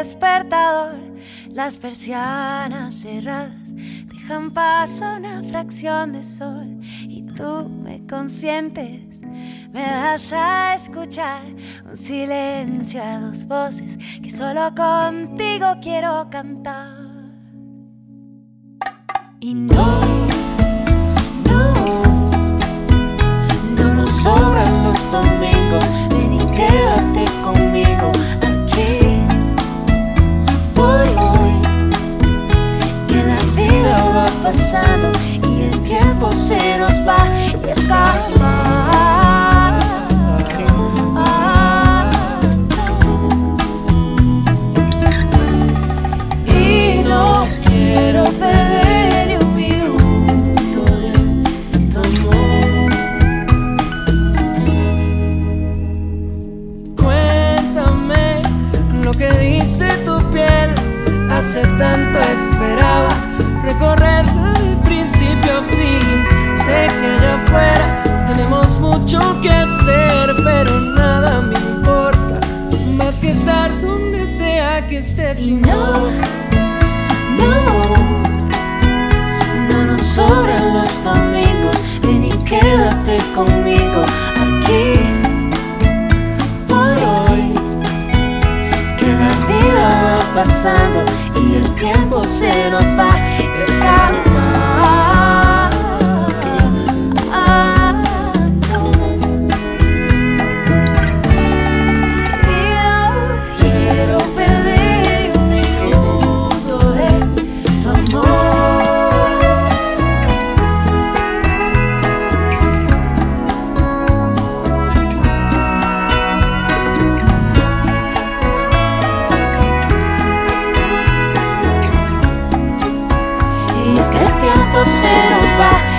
despertador. Las persianas cerradas dejan paso a una fracción de sol. Y tú me consientes, me das a escuchar un silencio a dos voces que solo contigo quiero cantar. Y no nos sobran los domingos. Ven y quédate conmigo aquí por hoy, que la vida va pasando y el tiempo se nos va y escapa. Y no quiero perder ni un minuto de tu amor. Cuéntame lo que dice tu piel. Hace tanto esperaba recorrerla de principio a fin. Sé que allá afuera tenemos mucho que hacer, pero nada me importa más que estar donde sea que estés. Y no nos sobran los domingos. Ven y quédate conmigo aquí por hoy, que la vida va pasando y el tiempo se nos va a escapar. Y es que el tiempo se nos va